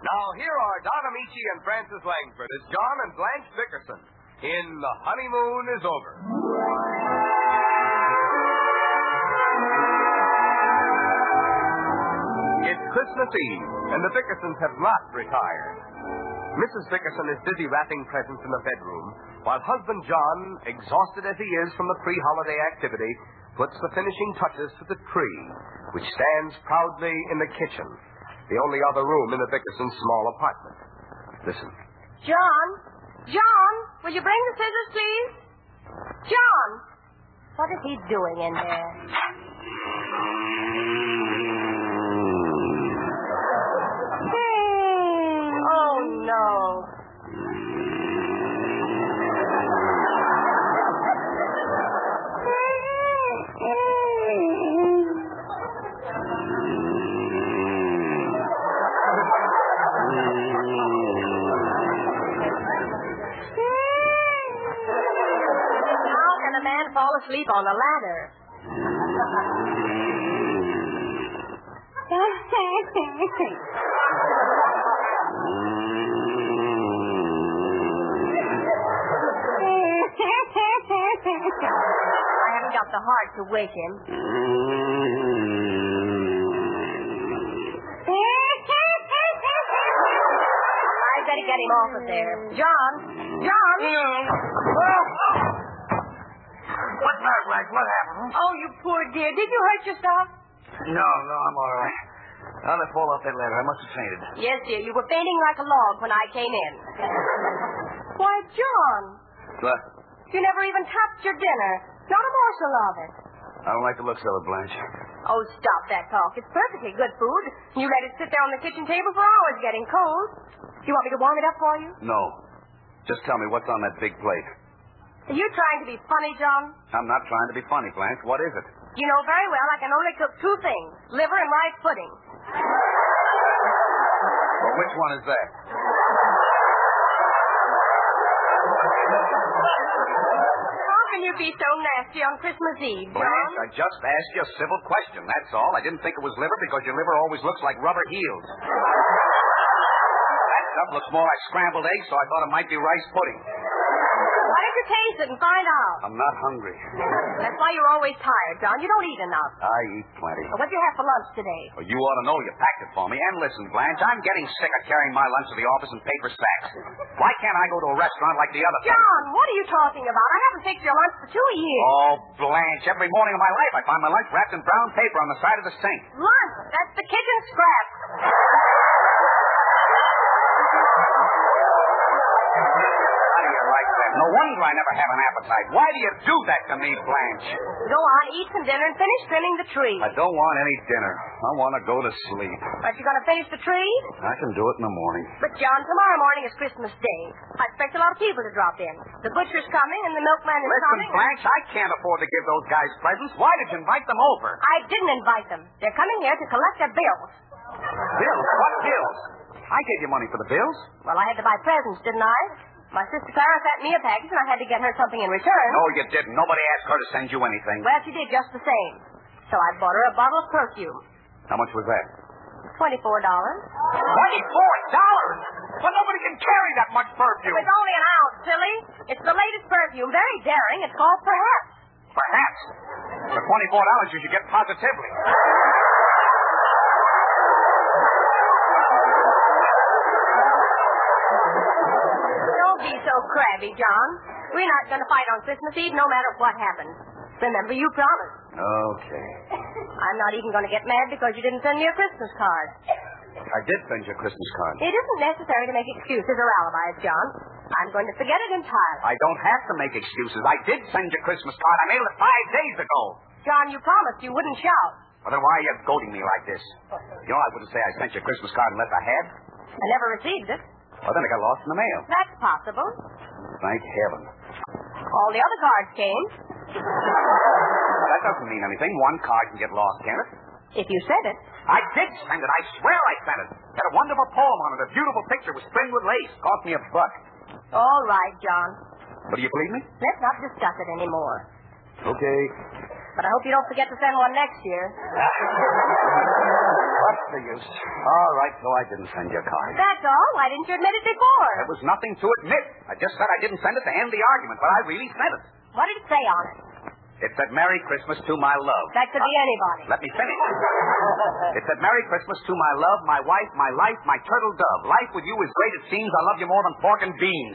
Now, here are Don Amici and Francis Langford as John and Blanche Dickerson in The Honeymoon is Over. It's Christmas Eve, and the Dickersons have not retired. Mrs. Dickerson is busy wrapping presents in the bedroom, while husband John, exhausted as he is from the pre-holiday activity, puts the finishing touches to the tree, which stands proudly in the kitchen, the only other room in the Dickersons' small apartment. Listen. John, will you bring the scissors, please? John! What is he doing in there? Oh, no. Fall asleep on a ladder. I haven't got the heart to wake him. I'd better get him off of there. John! What's that, Blanche? What happened? Oh, you poor dear. Did you hurt yourself? No, I'm all right. How'd I fall off that ladder? I must have fainted. Yes, dear. You were fainting like a log when I came in. Why, John. What? You never even touched your dinner. Not a morsel of it. I don't like the looks of it, Blanche. Oh, stop that talk. It's perfectly good food. You let it sit there on the kitchen table for hours getting cold. You want me to warm it up for you? No. Just tell me what's on that big plate. Are you trying to be funny, John? I'm not trying to be funny, Blanche. What is it? You know very well I can only cook two things, liver and rice pudding. Well, which one is that? How can you be so nasty on Christmas Eve, John? Blanche, I just asked you a civil question, that's all. I didn't think it was liver because your liver always looks like rubber heels. That stuff looks more like scrambled eggs, so I thought it might be rice pudding. Why don't you taste it and find out? I'm not hungry. That's why you're always tired, John. You don't eat enough. I eat plenty. What'd you have for lunch today? Well, you ought to know you packed it for me. And listen, Blanche, I'm getting sick of carrying my lunch to the office in paper sacks. Why can't I go to a restaurant like the other John, what are you talking about? I haven't fixed your lunch for 2 years. Oh, Blanche, every morning of my life I find my lunch wrapped in brown paper on the side of the sink. Lunch? That's the kitchen scraps. No wonder I never have an appetite. Why do you do that to me, Blanche? Go on, eat some dinner and finish trimming the tree. I don't want any dinner. I want to go to sleep. But you're going to finish the tree? I can do it in the morning. But, John, tomorrow morning is Christmas Day. I expect a lot of people to drop in. The butcher's coming and the milkman is coming. Listen, Blanche, I can't afford to give those guys presents. Why did you invite them over? I didn't invite them. They're coming here to collect their bills. Bills? What bills? I gave you money for the bills. Well, I had to buy presents, didn't I? My sister Clara sent me a package, and I had to get her something in return. No, you didn't. Nobody asked her to send you anything. Well, she did just the same. So I bought her a bottle of perfume. How much was that? $24. $24? Well, nobody can carry that much perfume. It's only an ounce, silly. It's the latest perfume. Very daring. It's called Perhaps. Perhaps. For $24, you should get Positively. Don't be so crabby, John. We're not going to fight on Christmas Eve no matter what happens. Remember, you promised. Okay. I'm not even going to get mad because you didn't send me a Christmas card. I did send you a Christmas card. It isn't necessary to make excuses or alibis, John. I'm going to forget it entirely. I don't have to make excuses. I did send you a Christmas card. I mailed it 5 days ago. John, you promised you wouldn't shout. Well, then why are you goading me like this? You know, I wouldn't say I sent you a Christmas card unless I had. I never received it. Well, then it got lost in the mail. That's possible. Thank heaven. All the other cards came. Well, that doesn't mean anything. One card can get lost, can it? If you said it. I did send it. I swear I sent it. Had a wonderful poem on it. A beautiful picture was trimmed with lace. Cost me $1. All right, John. But do you believe me? Let's not discuss it anymore. Okay. But I hope you don't forget to send one next year. Well, What's the use? All right, so I didn't send you a card. That's all. Why didn't you admit it before? There was nothing to admit. I just said I didn't send it to end the argument, but I really sent it. What did it say on it? It said, Merry Christmas to my love. That could be anybody. Let me finish. It said, Merry Christmas to my love, my wife, my life, my turtle dove. Life with you is great, it seems. I love you more than pork and beans.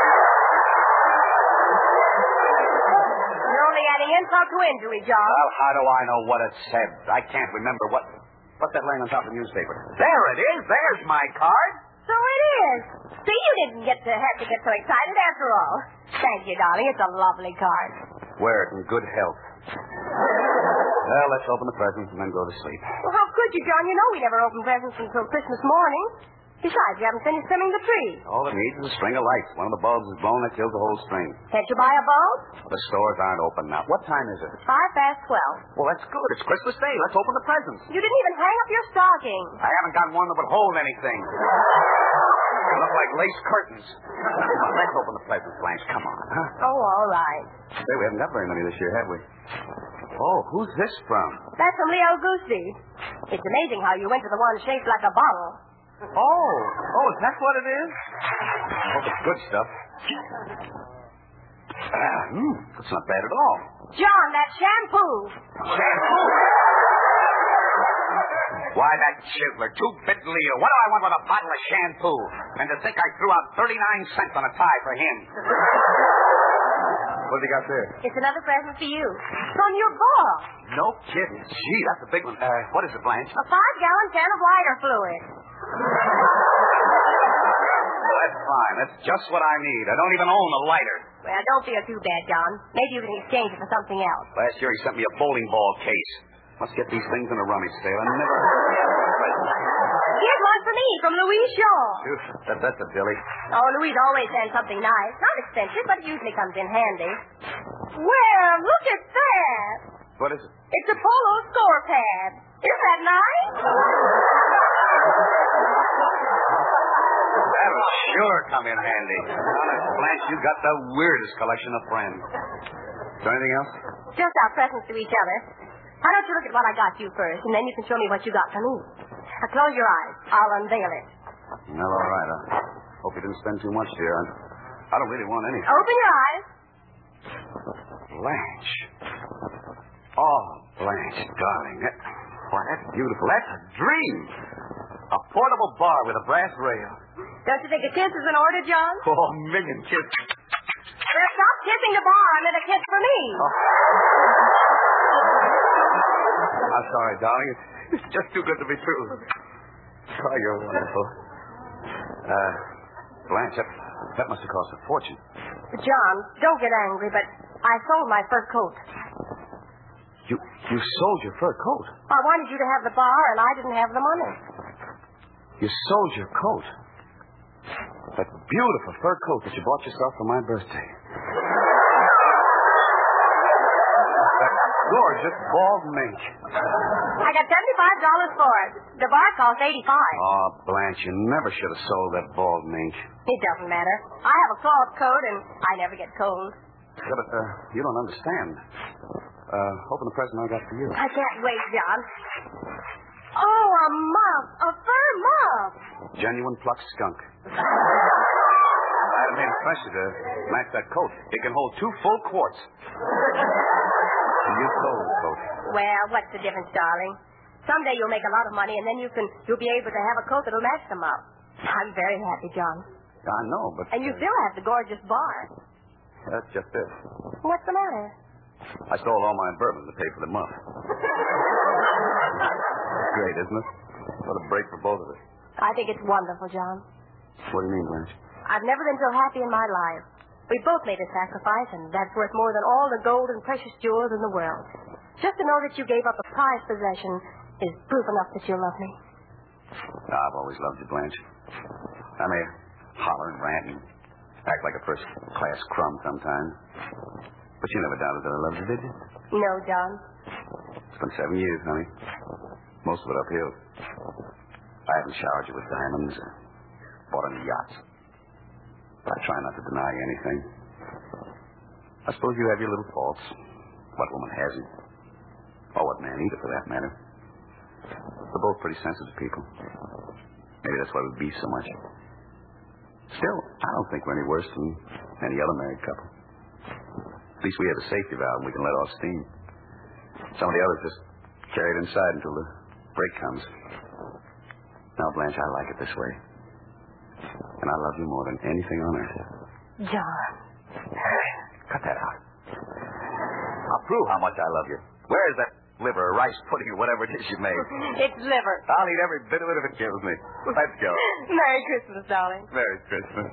You're only adding insult to injury, John. Well, how do I know what it said? I can't remember what's that laying on top of the newspaper. There it is. There's my card. So it is. See, you didn't have to get so excited after all. Thank you, darling. It's a lovely card. Wear it in good health. Well, let's open the presents and then go to sleep. Well, how could you, John? You know we never open presents until Christmas morning. Besides, you haven't finished trimming the tree. All it needs is a string of lights. One of the bulbs is blown, that kills the whole string. Can't you buy a bulb? The stores aren't open now. What time is it? 12:05. Well, that's good. It's Christmas Day. Let's open the presents. You didn't even hang up your stocking. I haven't got one that would hold anything. They look like lace curtains. Let's open the presents, Blanche. Come on, huh? Oh, all right. Say, we haven't got very many this year, have we? Oh, who's this from? That's from Leo Goosey. It's amazing how you went to the one shaped like a bottle. Oh, is that what it is? I hope it's good stuff. That's not bad at all. John, that shampoo. Shampoo? Why, that chiseler, 2-bit Leo. What do I want with a bottle of shampoo? And to think I threw out 39 cents on a tie for him. What have you got there? It's another present for you. From your boss. No kidding. Gee, that's a big one. What is it, Blanche? A 5-gallon can of lighter fluid. Well, that's fine. That's just what I need. I don't even own a lighter. Well, don't feel too bad, John. Maybe you can exchange it for something else. Last year he sent me a bowling ball case. Must get these things in a rummage sale. I never... Here's one for me from Louise Shaw. That's a dilly. Oh, Louise always sends something nice. Not expensive, but it usually comes in handy. Well, look at that. What is it? It's a polo score pad. Isn't that nice? That'll sure come in handy. Honest, Blanche, you got the weirdest collection of friends. Is there anything else? Just our presents to each other. Why don't you look at what I got you first, and then you can show me what you got for me. Now, close your eyes. I'll unveil it. Well, all right. I hope you didn't spend too much, dear. I don't really want any. Open your eyes. Blanche. Oh, Blanche, darling. Why, that's beautiful. That's a dream. A portable bar with a brass rail. Don't you think a kiss is in order, John? Oh, a million kisses. Well, stop kissing the bar and then a kiss for me. Oh. I'm sorry, darling. It's just too good to be true. Oh, you're wonderful. Blanche, that must have cost a fortune. John, don't get angry, but I sold my fur coat. You sold your fur coat? I wanted you to have the bar, and I didn't have the money. You sold your coat? That beautiful fur coat that you bought yourself for my birthday. That gorgeous bald mink. I got $75 for it. The bar cost $85. Oh, Blanche, you never should have sold that bald mink. It doesn't matter. I have a cloth coat, and I never get cold. Yeah, but you don't understand. Open the present I got for you. I can't wait, John. Oh, a muff. A fur muff. Genuine plucked skunk. I made it fresh to match that coat. It can hold 2 full quarts. You sold the coat. Well, what's the difference, darling? Someday you'll make a lot of money, and then you'll be able to have a coat that'll match them up. I'm very happy, John. I know, but... And you still have the gorgeous bar. That's just it. What's the matter? I stole all my bourbon to pay for the muff. Great, isn't it? What a break for both of us. I think it's wonderful, John. What do you mean, Blanche? I've never been so happy in my life. We both made a sacrifice, and that's worth more than all the gold and precious jewels in the world. Just to know that you gave up a prized possession is proof enough that you love me. I've always loved you, Blanche. I may holler and rant and act like a first-class crumb sometimes. But you never doubted that I loved you, did you? No, John. It's been 7 years, honey. Most of it uphill. I haven't showered you with diamonds or bought any yachts. But I try not to deny you anything. I suppose you have your little faults. What woman hasn't? Or what man either, for that matter. We're both pretty sensitive people. Maybe that's why we beef so much. Still, I don't think we're any worse than any other married couple. At least we have a safety valve and we can let off steam. Some of the others just carry it inside until the break comes. Now, Blanche, I like it this way. And I love you more than anything on earth. John. Cut that out. I'll prove how much I love you. Where is that liver or rice pudding or whatever it is you made? It's liver. I'll eat every bit of it if it kills me. Let's go. Merry Christmas, darling. Merry Christmas.